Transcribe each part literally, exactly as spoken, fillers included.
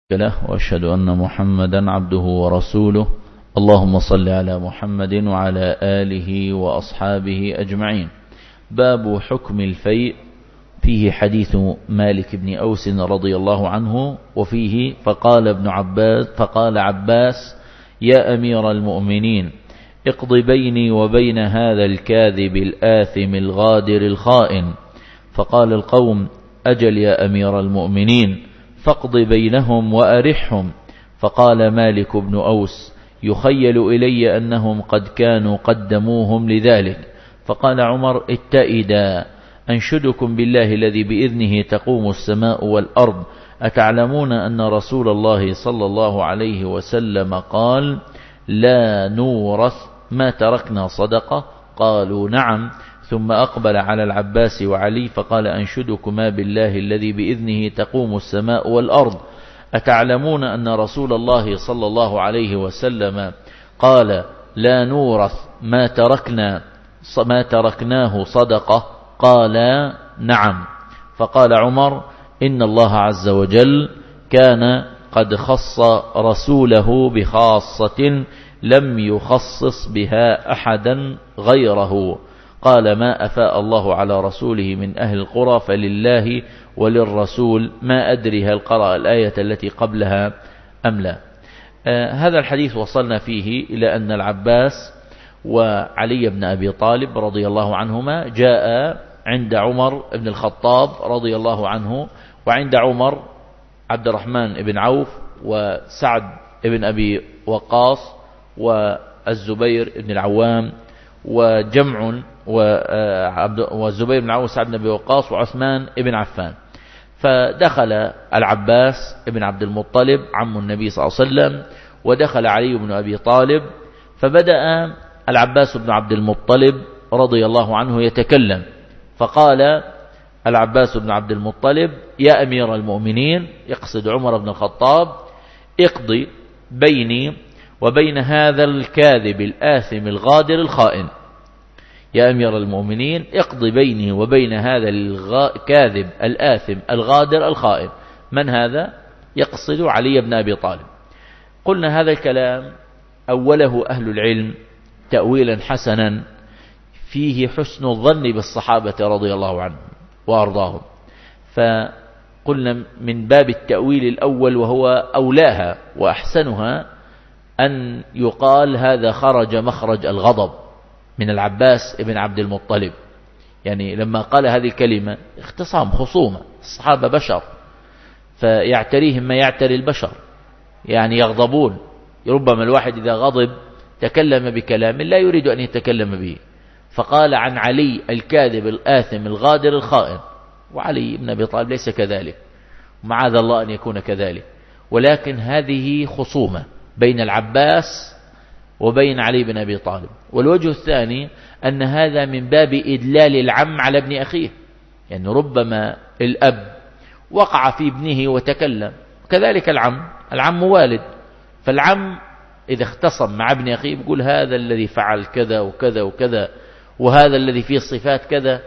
له وأشهد أن محمدا عبده ورسوله. اللهم صل على محمد وعلى آله وأصحابه أجمعين. باب حكم الفيء، فيه حديث مالك بن أوس رضي الله عنه، وفيه فقال ابن عباس فقال عباس: يا أمير المؤمنين، اقض بيني وبين هذا الكاذب الآثم الغادر الخائن. فقال القوم: أجل يا أمير المؤمنين، فاقض بينهم وأرحهم. فقال مالك بن أوس: يخيل إلي أنهم قد كانوا قدموهم لذلك. فقال عمر: اتئدا، أنشدكم بالله الذي بإذنه تقوم السماء والأرض، أتعلمون أن رسول الله صلى الله عليه وسلم قال: لا نورث ما تركنا صدقة؟ قالوا: نعم. ثم أقبل على العباس وعلي فقال: أنشدكما بالله الذي بإذنه تقوم السماء والأرض، أتعلمون أن رسول الله صلى الله عليه وسلم قال: لا نورث ما تركنا ما تركناه صدقة؟ قال: نعم. فقال عمر: إن الله عز وجل كان قد خص رسوله بخاصة لم يخصص بها أحدا غيره. قال: ما أفاء الله على رسوله من أهل القرى فلله وللرسول. ما أدري هل قرأ الآية التي قبلها أم لا. آه هذا الحديث وصلنا فيه إلى أن العباس وعلي بن أبي طالب رضي الله عنهما جاء عند عمر بن الخطاب رضي الله عنه، وعند عمر عبد الرحمن بن عوف وسعد بن أبي وقاص والزبير بن العوام وجمع والزبير بن العوام وسعد بن أبي وقاص وعثمان بن عفان. فدخل العباس بن عبد المطلب عم النبي صلى الله عليه وسلم، ودخل علي بن أبي طالب. فبدأ العباس بن عبد المطلب رضي الله عنه يتكلم، فقال العباس بن عبد المطلب: يا أمير المؤمنين، يقصد عمر بن الخطاب، اقضي بيني وبين هذا الكاذب الآثم الغادر الخائن. يا أمير المؤمنين، اقضي بيني وبين هذا الكاذب الآثم الغادر الخائن. من هذا؟ يقصد علي بن أبي طالب. قلنا هذا الكلام أوله أهل العلم تأويلا حسنا فيه حسن الظن بالصحابة رضي الله عنهم وأرضاهم، فقلنا من باب التأويل الأول وهو أولاها وأحسنها أن يقال هذا خرج مخرج الغضب من العباس ابن عبد المطلب. يعني لما قال هذه الكلمة اختصام خصومة، الصحابة بشر فيعتريهم ما يعتري البشر، يعني يغضبون. ربما الواحد إذا غضب تكلم بكلام لا يريد أن يتكلم به، فقال عن علي الكاذب الآثم الغادر الخائن، وعلي بن أبي طالب ليس كذلك، معاذ الله أن يكون كذلك، ولكن هذه خصومة بين العباس وبين علي بن أبي طالب. والوجه الثاني أن هذا من باب إدلال العم على ابن أخيه، يعني ربما الأب وقع في ابنه وتكلم، كذلك العم العم والد، فالعم إذا اختصم مع ابن أخيه يقول هذا الذي فعل كذا وكذا وكذا وهذا الذي فيه صفات كذا،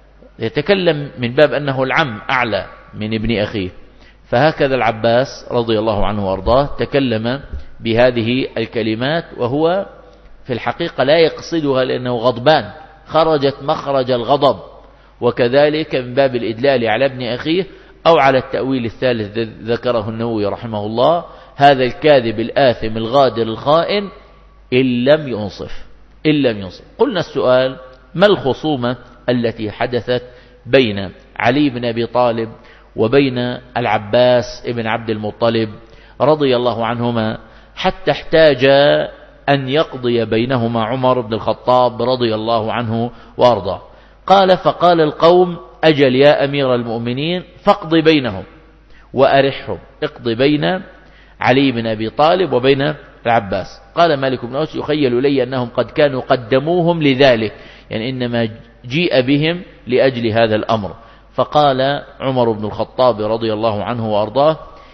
يتكلم من باب أنه العم أعلى من ابن أخيه. فهكذا العباس رضي الله عنه وارضاه تكلم بهذه الكلمات وهو في الحقيقة لا يقصدها لأنه غضبان، خرجت مخرج الغضب، وكذلك من باب الإدلال على ابن أخيه أو على التأويل الثالث ذكره النووي رحمه الله: هذا الكاذب الآثم الغادر الخائن إن لم ينصف إن لم ينصف. قلنا السؤال: ما الخصومة التي حدثت بين علي بن أبي طالب وبين العباس بن عبد المطلب رضي الله عنهما حتى احتاج أن يقضي بينهما عمر بن الخطاب رضي الله عنه وارضاه؟ قال: فقال القوم: أجل يا أمير المؤمنين، فاقض بينهم وأرحهم. اقض بين علي بن أبي طالب وبين العباس. قال مالك بن أوس: يخيل إلي أنهم قد كانوا قدموهم لذلك، يعني إنما جيء بهم لأجل هذا الأمر. فقال عمر بن الخطاب رضي الله عنه وأرضاه: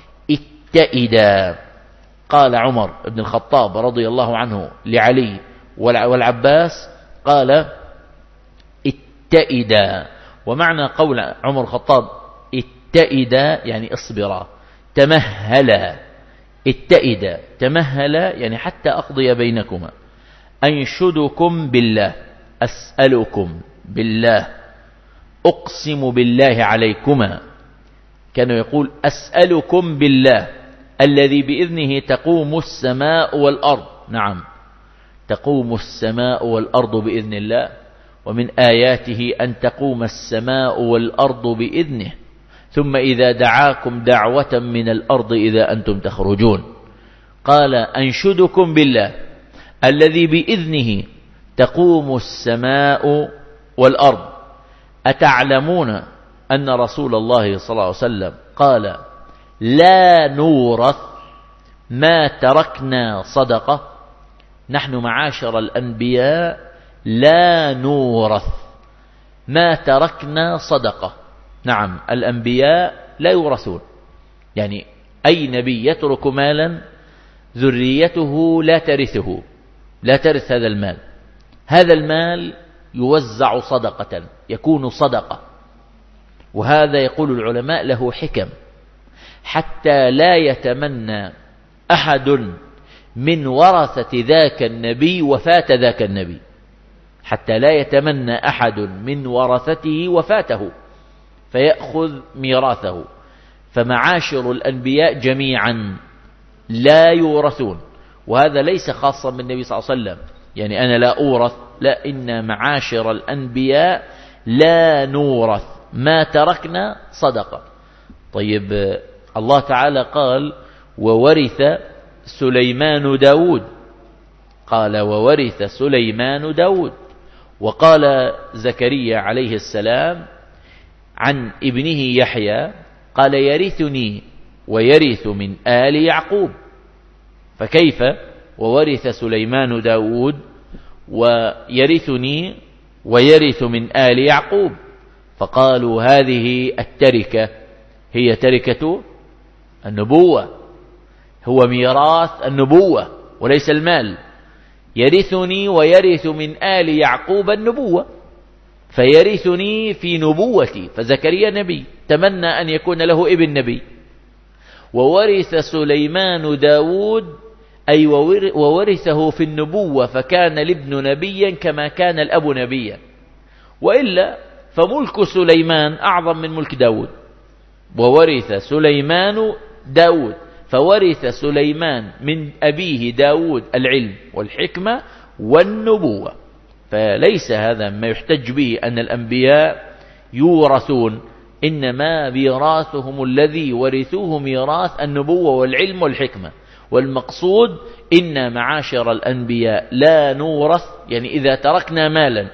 اتئدا. قال عمر بن الخطاب رضي الله عنه لعلي والعباس قال: اتئدا. ومعنى قول عمر الخطاب اتئدا يعني اصبرا، تمهل اتئد تمهل يعني حتى أقضي بينكما. أنشدكم بالله، أسألكم بالله، أقسم بالله عليكما. كانوا يقول أسألكم بالله الذي بإذنه تقوم السماء والأرض. نعم، تقوم السماء والأرض بإذن الله، ومن آياته أن تقوم السماء والأرض بإذنه، ثم إذا دعاكم دعوة من الأرض إذا أنتم تخرجون. قال أنشدكم بالله الذي بإذنه تقوم السماء والأرض. أتعلمون أن رسول الله صلى الله عليه وسلم قال لا نورث ما تركنا صدقة؟ نحن معاشر الأنبياء لا نورث ما تركنا صدقة. نعم، الأنبياء لا يورثون، يعني أي نبي يترك مالا ذريته لا ترثه، لا ترث هذا المال. هذا المال يوزع صدقة، يكون صدقة. وهذا يقول العلماء له حكم، حتى لا يتمنى أحد من ورثة ذاك النبي وفاة ذاك النبي، حتى لا يتمنى أحد من ورثته وفاته فيأخذ ميراثه. فمعاشر الأنبياء جميعا لا يورثون، وهذا ليس خاصا بالنبي صلى الله عليه وسلم، يعني أنا لا أورث، لا، إن معاشر الأنبياء لا نورث ما تركنا صدقة. طيب، الله تعالى قال وورث سليمان داود، قال وورث سليمان داود. وقال زكريا عليه السلام عن ابنه يحيى قال يرثني ويرث من آل يعقوب. فكيف وورث سليمان داود ويرثني ويرث من آل يعقوب؟ فقالوا هذه التركة هي تركة النبوة، هو ميراث النبوة وليس المال. يرثني ويرث من آل يعقوب النبوة، فيرثني في نبوتي. فزكريا نبي تمنى أن يكون له ابن نبي. وورث سليمان داود أي وورثه في النبوة، فكان الابن نبيا كما كان الأب نبيا. وإلا فملك سليمان أعظم من ملك داود. وورث سليمان داود، فورث سليمان من أبيه داود العلم والحكمة والنبوة. فليس هذا ما يحتج به أن الأنبياء يورثون، إنما ميراثهم الذي ورثوه ميراث النبوة والعلم والحكمة. والمقصود إن معاشر الأنبياء لا نورث، يعني إذا تركنا مالا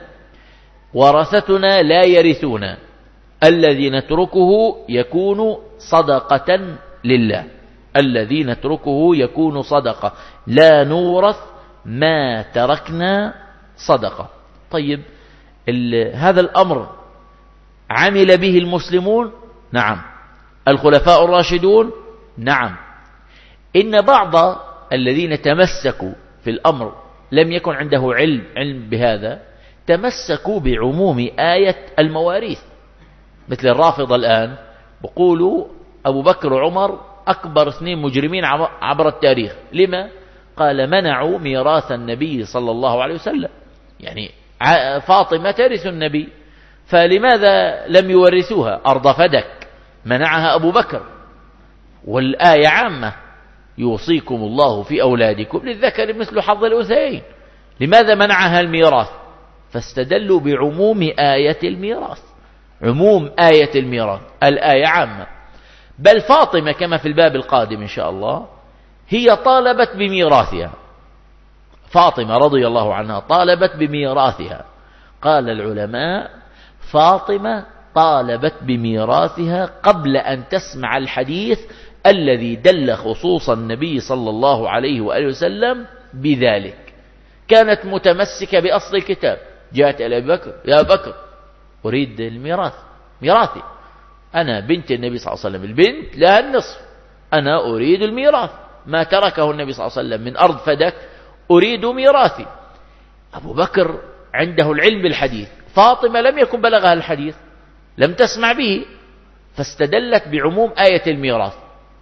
ورثتنا لا يرثون، الذي نتركه يكون صدقة لله، الذي نتركه يكون صدقة، لا نورث ما تركنا صدقة. طيب، هذا الأمر عمل به المسلمون؟ نعم. الخلفاء الراشدون؟ نعم. إن بعض الذين تمسكوا في الأمر لم يكن عنده علم علم بهذا، تمسكوا بعموم آية المواريث، مثل الرافضة الآن بقولوا أبو بكر وعمر أكبر اثنين مجرمين عبر التاريخ. لما؟ قال منعوا ميراث النبي صلى الله عليه وسلم، يعني فاطمة ترث النبي، فلماذا لم يورثوها؟ أرض فدك منعها أبو بكر، والآية عامة يوصيكم الله في أولادكم للذكر مثل حظ الأنثيين، لماذا منعها الميراث؟ فاستدلوا بعموم آية الميراث، عموم آية الميراث، الآية عامة. بل فاطمة كما في الباب القادم إن شاء الله هي طالبت بميراثها، فاطمة رضي الله عنها طالبت بميراثها. قال العلماء فاطمة طالبت بميراثها قبل أن تسمع الحديث الذي دل خصوص النبي صلى الله عليه وآله وسلم بذلك. كانت متمسكة بأصل الكتاب، جاءت إلى أبي بكر يا بكر أريد الميراث، ميراثي، أنا بنت النبي صلى الله عليه وسلم، البنت لها النصف، أنا أريد الميراث، ما تركه النبي صلى الله عليه وسلم من أرض فدك، أريد ميراثي. أبو بكر عنده العلم بالحديث، فاطمة لم يكن بلغها الحديث، لم تسمع به، فاستدلت بعموم آية الميراث.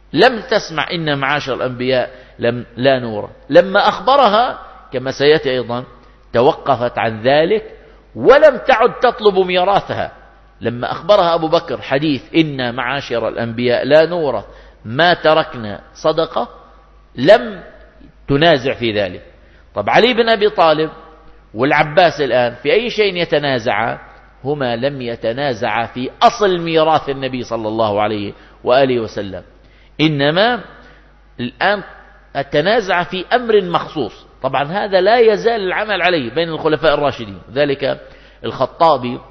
لم تسمع إن معاشر الأنبياء لم لا نورث. لما أخبرها كما سيأتي أيضا توقفت عن ذلك ولم تعد تطلب ميراثها. لما أخبرها أبو بكر حديث إن معاشر الأنبياء لا نورث ما تركنا صدقة لم تنازع في ذلك. طب علي بن أبي طالب والعباس الآن في أي شيء يتنازعا؟ هما لم يتنازعا في أصل ميراث النبي صلى الله عليه وآله وسلم، إنما الآن التنازع في أمر مخصوص. طبعا هذا لا يزال العمل عليه بين الخلفاء الراشدين. ذلك الخطابي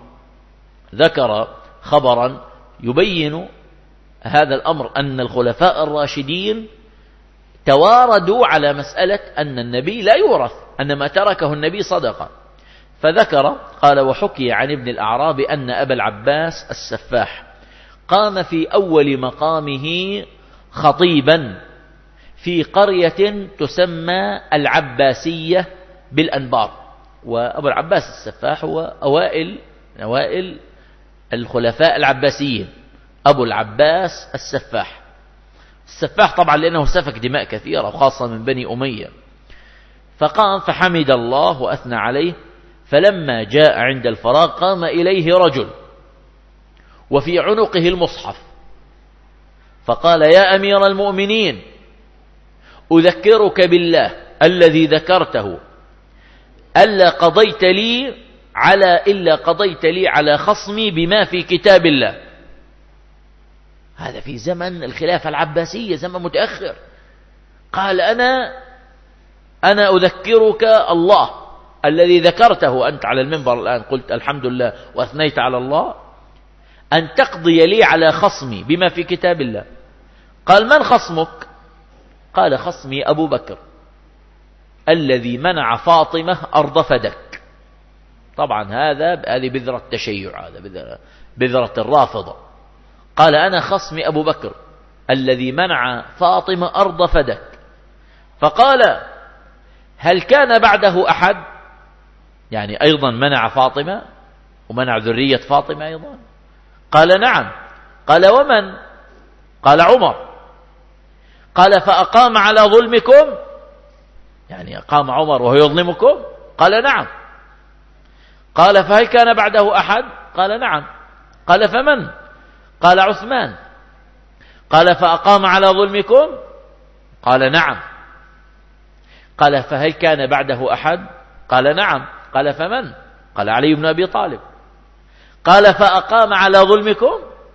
ذكر خبرا يبين هذا الأمر، أن الخلفاء الراشدين تواردوا على مسألة أن النبي لا يورث، أن ما تركه النبي صدقة. فذكر قال: وحكي عن ابن الأعراب أن أبا العباس السفاح قام في أول مقامه خطيبا في قرية تسمى العباسية بالأنبار. وأبو العباس السفاح هو أوائل أوائل الخلفاء العباسيين، أبو العباس السفاح. السفاح طبعا لأنه سفك دماء كثيرة وخاصة من بني أمية. فقام فحمد الله وأثنى عليه، فلما جاء عند الفراغ قام إليه رجل وفي عنقه المصحف فقال: يا أمير المؤمنين، أذكرك بالله الذي ذكرته ألا قضيت لي على إلا قضيت لي على خصمي بما في كتاب الله. هذا في زمن الخلافة العباسية، زمن متأخر. قال: أنا أنا أذكرك الله الذي ذكرته أنت على المنبر الآن، قلت الحمد لله وأثنيت على الله، أن تقضي لي على خصمي بما في كتاب الله. قال: من خصمك؟ قال: خصمي أبو بكر الذي منع فاطمة أرض فدك. طبعا هذا هذه بذرة التشيع، هذا بذرة, بذرة الرافضة. قال: أنا خصمي أبو بكر الذي منع فاطمة أرض فدك. فقال: هل كان بعده أحد؟ يعني أيضا منع فاطمة ومنع ذرية فاطمة أيضا. قال: نعم. قال: ومن؟ قال: عمر. قال: فأقام على ظلمكم؟ يعني أقام عمر وهو يظلمكم؟ قال: نعم. قال: فهل كان بعده أحد؟ قال: نعم. قال: فمن؟ قال: عثمان. قال: فأقام على ظلمكم؟ قال: نعم. قال: فهل كان بعده أحد؟ قال: نعم. قال: فمن؟ قال: علي بن أبي طالب. قال: فأقام على ظلمكم؟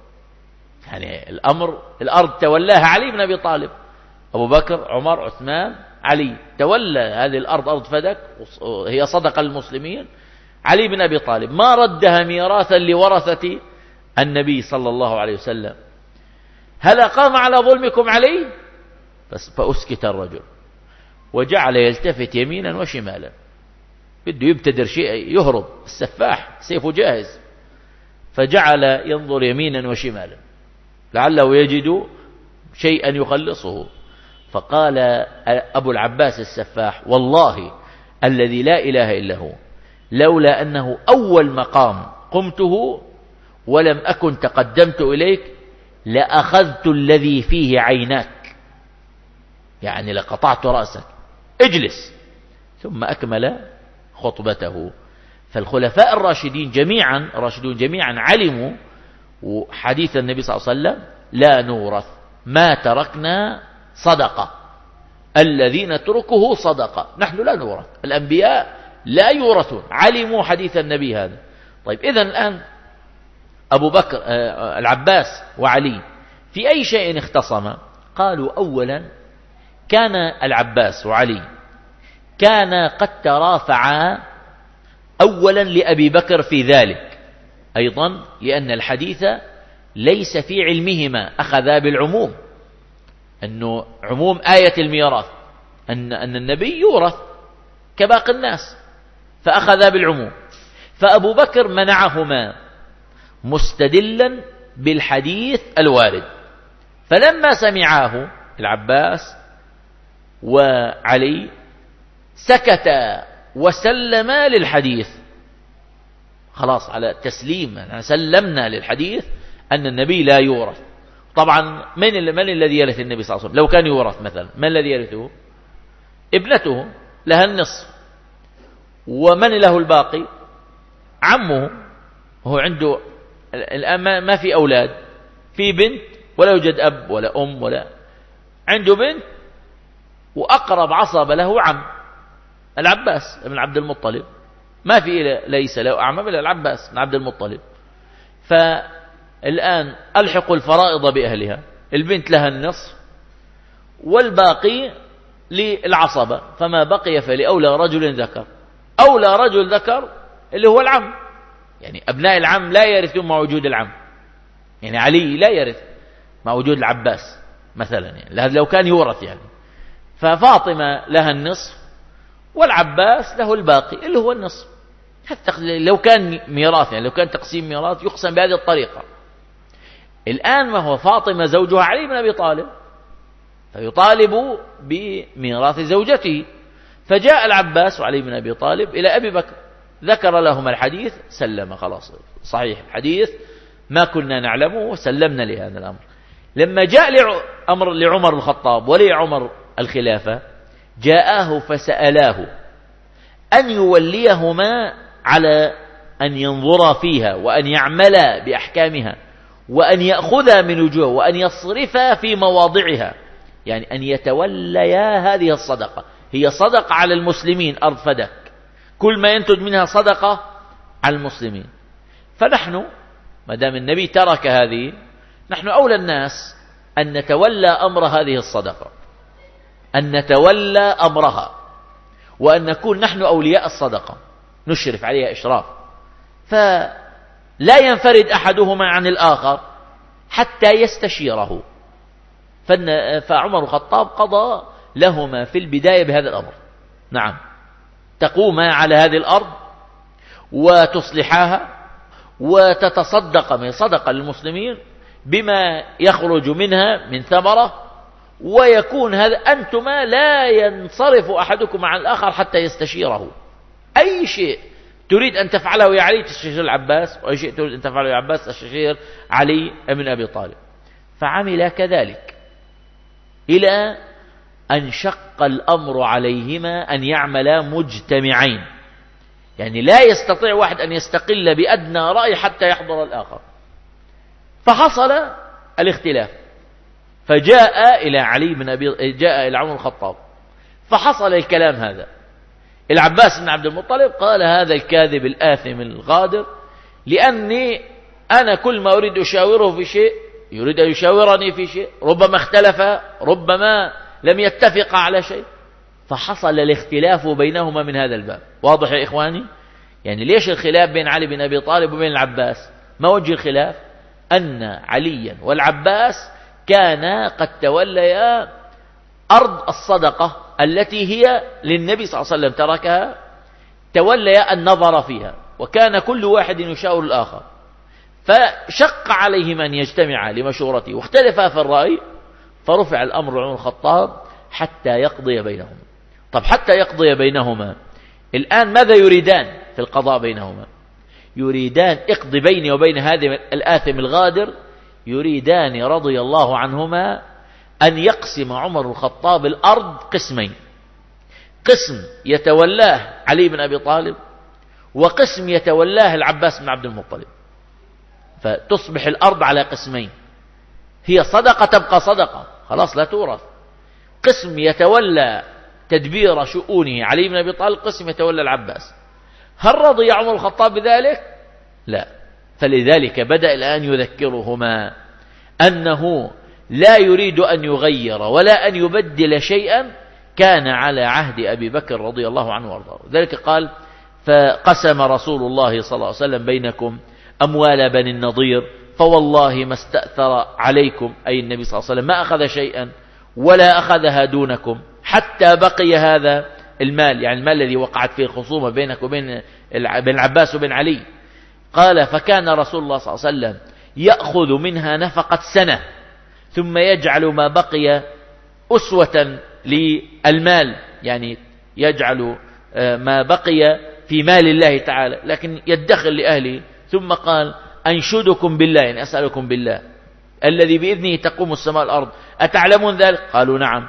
يعني الأمر الأرض تولاها علي بن أبي طالب، أبو بكر، عمر، عثمان، علي، تولى هذه الأرض أرض فدك، هي صدقة المسلمين. علي بن أبي طالب ما ردها ميراثا لورثة النبي صلى الله عليه وسلم. هل أقام على ظلمكم علي؟ فأسكت الرجل وجعل يلتفت يمينا وشمالا، بده يبتدر شيء يهرب، السفاح سيفه جاهز. فجعل ينظر يمينا وشمالا لعله يجد شيئا يخلصه. فقال أبو العباس السفاح: والله الذي لا إله إلا هو، لولا أنه أول مقام قمته ولم أكن تقدمت إليك لأخذت الذي فيه عيناك، يعني لقطعت رأسك، اجلس. ثم أكمل خطبته. فالخلفاء الراشدين جميعا الراشدون جميعا علموا حديث النبي صلى الله عليه وسلم: لا نورث ما تركنا صدقة، الذي نتركه صدقة. نحن لا نورث، الأنبياء لا يورثون، علموا حديث النبي هذا. طيب إذن الآن أبو بكر العباس وعلي في أي شيء اختصما؟ قالوا: أولا كان العباس وعلي كان قد ترافعا أولا لأبي بكر في ذلك، أيضا لأن الحديث ليس في علمهما، أخذا بالعموم، أنه عموم آية الميراث أن, أن النبي يورث كباقي الناس، فأخذا بالعموم. فأبو بكر منعهما مستدلا بالحديث الوارد. فلما سمعاه العباس وعلي سكتا وسلما للحديث، خلاص على تسليم، سلمنا للحديث أن النبي لا يورث. طبعا من, من الذي يرث النبي صلى الله عليه وسلم؟ لو كان يورث مثلا، من الذي يرثه؟ ابنته لها النصف. ومن له الباقي؟ عمه. هو عنده الآن ما في أولاد، في بنت ولا يوجد أب ولا أم، ولا عنده بنت، وأقرب عصب له عم العباس بن عبد المطلب، ما في ليس له أعمام إلا العباس بن عبد المطلب. فالآن ألحقوا الفرائض بأهلها، البنت لها النصف والباقي للعصبة، فما بقي فلأولى رجل ذكر. أولى رجل ذكر اللي هو العم، يعني أبناء العم لا يرثون مع وجود العم، يعني علي لا يرث مع وجود العباس مثلا، يعني لو كان يورث يعني. ففاطمة لها النصف والعباس له الباقي اللي هو النصف. حتى لو كان ميراث، يعني لو كان تقسيم ميراث يقسم بهذه الطريقة. الآن ما هو فاطمة زوجها علي بن أبي طالب، فيطالب بميراث زوجته. فجاء العباس وعلي بن أبي طالب إلى أبي بكر، ذكر لهم الحديث، سلم، خلاص صحيح الحديث، ما كنا نعلمه، وسلمنا لهذا الأمر. لما جاء أمر لعمر الخطاب ولي عمر الخلافة، جاءه فسألاه أن يوليهما على أن ينظر فيها وأن يعمل بأحكامها وأن يأخذ من وجوه وأن يصرف في مواضعها، يعني أن يتوليا هذه الصدقة. هي صدقة على المسلمين، أرض فدك، كل ما ينتج منها صدقة على المسلمين. فنحن ما دام النبي ترك هذه، نحن أولى الناس أن نتولى أمر هذه الصدقة، أن نتولى أمرها، وأن نكون نحن أولياء الصدقة، نشرف عليها إشراف. فلا ينفرد أحدهما عن الآخر حتى يستشيره. فعمر الخطاب قضى لهما في البداية بهذا الأمر، نعم، تقوما على هذه الأرض وتصلحاها وتتصدق من صدقة للمسلمين بما يخرج منها من ثمرة، ويكون هذا أنتما لا ينصرف أحدكم عن الآخر حتى يستشيره. أي شيء تريد أن تفعله يا علي تستشير العباس، وأي شيء تريد أن تفعله يا عباس تستشير علي بن أبي طالب. فعمل كذلك إلى أن شق الأمر عليهما أن يعملا مجتمعين، يعني لا يستطيع واحد أن يستقل بأدنى رأي حتى يحضر الآخر. فحصل الاختلاف، فجاء إلى علي بن أبي جاء إلى عمر الخطاب، فحصل الكلام هذا. العباس بن عبد المطلب قال: هذا الكاذب الآثم الغادر، لأني أنا كل ما أريد أشاوره في شيء يريد أن يشاورني في شيء، ربما اختلف، ربما لم يتفق على شيء، فحصل الاختلاف بينهما من هذا الباب. واضح يا إخواني؟ يعني ليش الخلاف بين علي بن أبي طالب وبين العباس؟ ما وجه الخلاف؟ أن عليا والعباس كانا قد توليا أرض الصدقة التي هي للنبي صلى الله عليه وسلم تركها، توليا النظر فيها، وكان كل واحد يشاور الآخر، فشق عليهم أن يجتمعا لمشورته، واختلفا في الرأي، فرفع الأمر لعمر الخطاب حتى يقضي بينهما. طب حتى يقضي بينهما، الآن ماذا يريدان في القضاء بينهما؟ يريدان اقضي بيني وبين هذا الآثم الغادر، يريدان رضي الله عنهما أن يقسم عمر الخطاب الأرض قسمين، قسم يتولاه علي بن أبي طالب، وقسم يتولاه العباس بن عبد المطلب، فتصبح الأرض على قسمين، هي صدقة تبقى صدقة، خلاص لا تورث. قسم يتولى تدبير شؤونه علي بن أبي طالب، قسم يتولى العباس. هل رضي عمر الخطاب بذلك؟ لا. فلذلك بدأ الآن يذكرهما أنه لا يريد أن يغير ولا أن يبدل شيئا كان على عهد أبي بكر رضي الله عنه وارضاه. ذلك قال: فقسم رسول الله صلى الله عليه وسلم بينكم أموال بني النضير فوالله ما استأثر عليكم، أي النبي صلى الله عليه وسلم ما أخذ شيئا ولا أخذها دونكم حتى بقي هذا المال، يعني المال الذي وقعت فيه الخصومة بينك وبين بين العباس وبين علي. قال: فكان رسول الله صلى الله عليه وسلم يأخذ منها نفقة سنة ثم يجعل ما بقي أسوة للمال، يعني يجعل ما بقي في مال الله تعالى لكن يدخل لأهله. ثم قال: أنشدكم بالله، يعني أسألكم بالله، الذي بإذنه تقوم السماء والأرض، أتعلمون ذلك؟ قالوا نعم.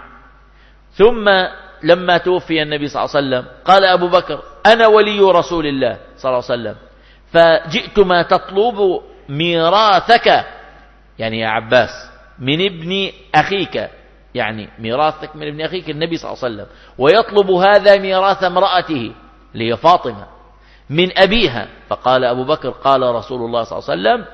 ثم لما توفي النبي صلى الله عليه وسلم قال أبو بكر أنا ولي رسول الله صلى الله عليه وسلم، فجئتما تطلب ميراثك، يعني يا عباس من ابن أخيك، يعني ميراثك من ابن أخيك النبي صلى الله عليه وسلم، ويطلب هذا ميراث امرأته اللي هي فاطمة من أبيها. فقال أبو بكر قال رسول الله صلى الله عليه وسلم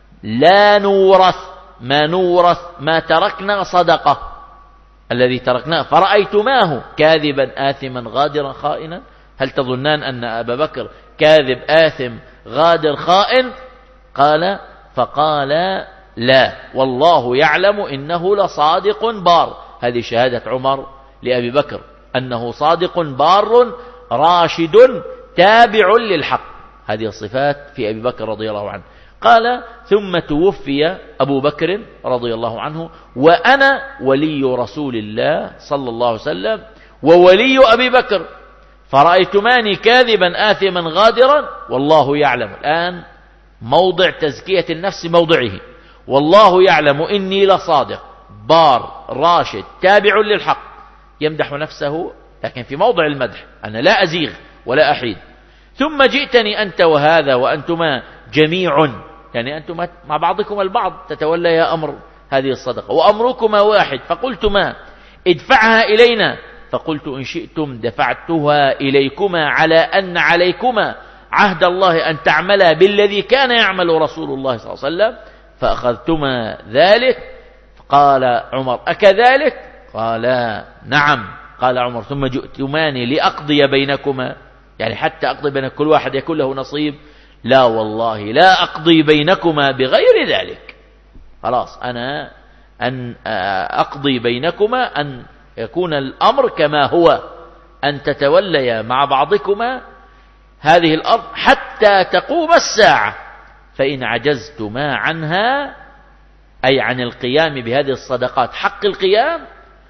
لا نورث، ما نورث ما تركنا صدقة، الذي تركناه فرأيتماه كاذبا آثما غادرا خائنا، هل تظنان أن أبا بكر كاذب آثم غادر خائن؟ قال فقال لا والله يعلم إنه لصادق بار. هذه شهادة عمر لأبي بكر أنه صادق بار راشد تابع للحق، هذه الصفات في أبي بكر رضي الله عنه. قال ثم توفي أبو بكر رضي الله عنه وأنا ولي رسول الله صلى الله عليه وسلم وولي أبي بكر، فرأيتماني كاذبا آثما غادرا والله يعلم. الآن موضع تزكية النفس موضعه، والله يعلم إني لصادق بار راشد تابع للحق، يمدح نفسه لكن في موضع المدح، أنا لا أزيغ ولا أحيد. ثم جئتني أنت وهذا وأنتما جميع، يعني أنتما مع بعضكم البعض تتولى يا أمر هذه الصدقة، وأمركما واحد، فقلتما ادفعها إلينا، فقلت إن شئتم دفعتها إليكما على أن عليكما عهد الله أن تعملا بالذي كان يعمل رسول الله صلى الله عليه وسلم، فأخذتما ذلك. قال عمر أكذلك؟ قال نعم. قال عمر ثم جئتماني لأقضي بينكما، يعني حتى أقضي بين كل واحد يكون له نصيب؟ لا والله لا أقضي بينكما بغير ذلك، خلاص أنا أن أقضي بينكما أن يكون الأمر كما هو، أن تتوليا مع بعضكما هذه الأرض حتى تقوم الساعة، فإن عجزتما عنها أي عن القيام بهذه الصدقات حق القيام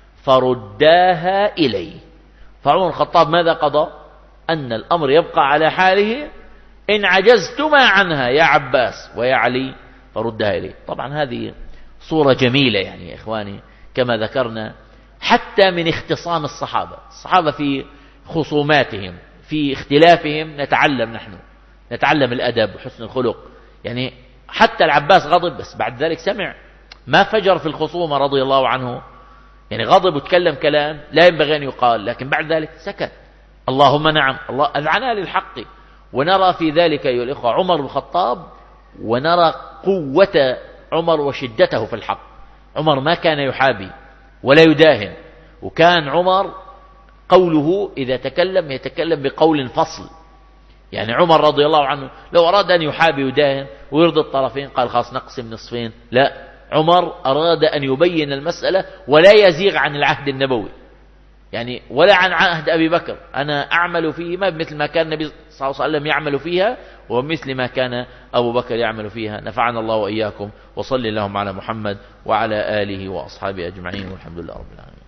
فرداها إلي. فعمر الخطاب ماذا قضى؟ أن الأمر يبقى على حاله، إن عجزتما عنها يا عباس ويا علي فردها إلي. طبعا هذه صورة جميلة يعني يا إخواني، كما ذكرنا حتى من اختصام الصحابة، الصحابة في خصوماتهم في اختلافهم نتعلم، نحن نتعلم الأدب وحسن الخلق. يعني حتى العباس غضب بس بعد ذلك سمع، ما فجر في الخصومة رضي الله عنه، يعني غضب وتكلم كلام لا ينبغي أن يقال، لكن بعد ذلك سكت. اللهم نعم، الله أذعنا للحق. ونرى في ذلك أيها الإخوة عمر بن الخطاب، ونرى قوة عمر وشدته في الحق. عمر ما كان يحابي ولا يداهن، وكان عمر قوله إذا تكلم يتكلم بقول فصل. يعني عمر رضي الله عنه لو أراد أن يحابي يداهن ويرضي الطرفين قال خلاص نقسم نصفين، لا، عمر أراد أن يبين المسألة ولا يزيغ عن العهد النبوي، يعني ولا عن عهد أبي بكر. أنا أعمل فيه ما مثل ما كان النبي صلى الله عليه وسلم يعمل فيها، ومثل ما كان أبو بكر يعمل فيها. نفعنا الله وإياكم، وصلي اللهم على محمد وعلى آله وأصحابه أجمعين، والحمد لله رب العالمين.